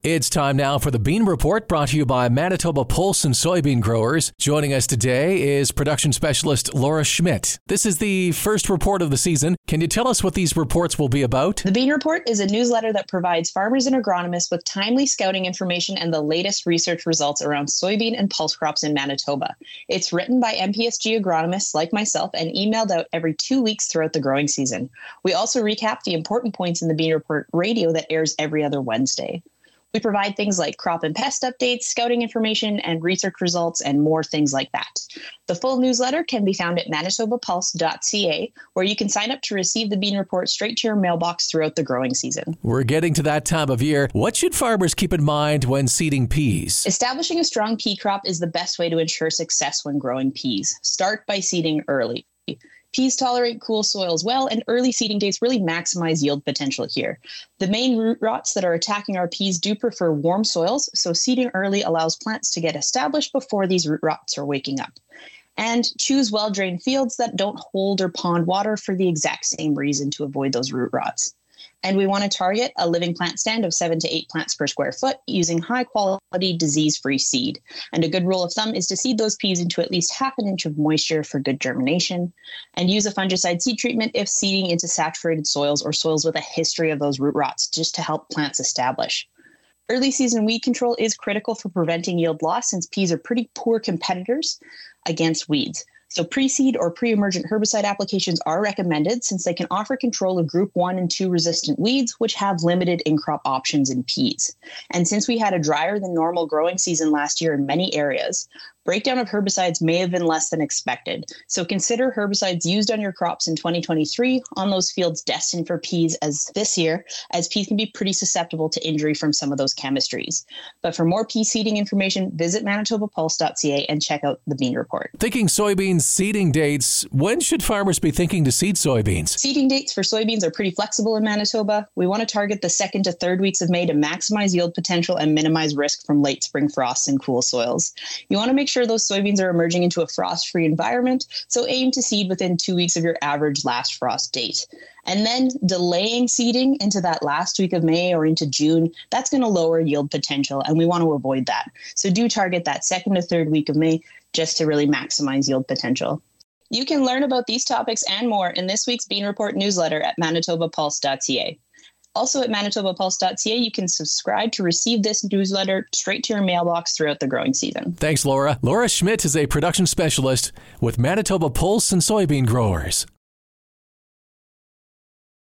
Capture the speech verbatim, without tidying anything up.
It's time now for the Bean Report, brought to you by Manitoba Pulse and Soybean Growers. Joining us today is production specialist Laura Schmidt. This is the first report of the season. Can you tell us what these reports will be about? The Bean Report is a newsletter that provides farmers and agronomists with timely scouting information and the latest research results around soybean and pulse crops in Manitoba. It's written by M P S G agronomists like myself and emailed out every two weeks throughout the growing season. We also recap the important points in the Bean Report radio that airs every other Wednesday. We provide things like crop and pest updates, scouting information, and research results, and more things like that. The full newsletter can be found at manitoba pulse dot c a, where you can sign up to receive the Bean Report straight to your mailbox throughout the growing season. We're getting to that time of year. What should farmers keep in mind when seeding peas? Establishing a strong pea crop is the best way to ensure success when growing peas. Start by seeding early. Peas tolerate cool soils well, and early seeding dates really maximize yield potential here. The main root rots that are attacking our peas do prefer warm soils, so seeding early allows plants to get established before these root rots are waking up. And choose well-drained fields that don't hold or pond water for the exact same reason, to avoid those root rots. And we want to target a living plant stand of seven to eight plants per square foot using high-quality, disease-free seed. And a good rule of thumb is to seed those peas into at least half an inch of moisture for good germination. And use a fungicide seed treatment if seeding into saturated soils or soils with a history of those root rots, just to help plants establish. Early season weed control is critical for preventing yield loss, since peas are pretty poor competitors against weeds. So pre-seed or pre-emergent herbicide applications are recommended, since they can offer control of group one and two resistant weeds, which have limited in-crop options in peas. And since we had a drier than normal growing season last year in many areas, breakdown of herbicides may have been less than expected. So consider herbicides used on your crops in twenty twenty-three on those fields destined for peas as this year, as peas can be pretty susceptible to injury from some of those chemistries. But for more pea seeding information, visit manitoba pulse dot c a and check out the Bean Report. Thinking soybeans seeding dates, when should farmers be thinking to seed soybeans? Seeding dates for soybeans are pretty flexible in Manitoba. We want to target the second to third weeks of May to maximize yield potential and minimize risk from late spring frosts and cool soils. You want to make sure those soybeans are emerging into a frost-free environment, so aim to seed within two weeks of your average last frost date. And then delaying seeding into that last week of May or into June, that's going to lower yield potential, and we want to avoid that. So do target that second to third week of May just to really maximize yield potential. You can learn about these topics and more in this week's Bean Report newsletter at manitoba pulse dot c a. Also at manitoba pulse dot c a, you can subscribe to receive this newsletter straight to your mailbox throughout the growing season. Thanks, Laura. Laura Schmidt is a production specialist with Manitoba Pulse and Soybean Growers.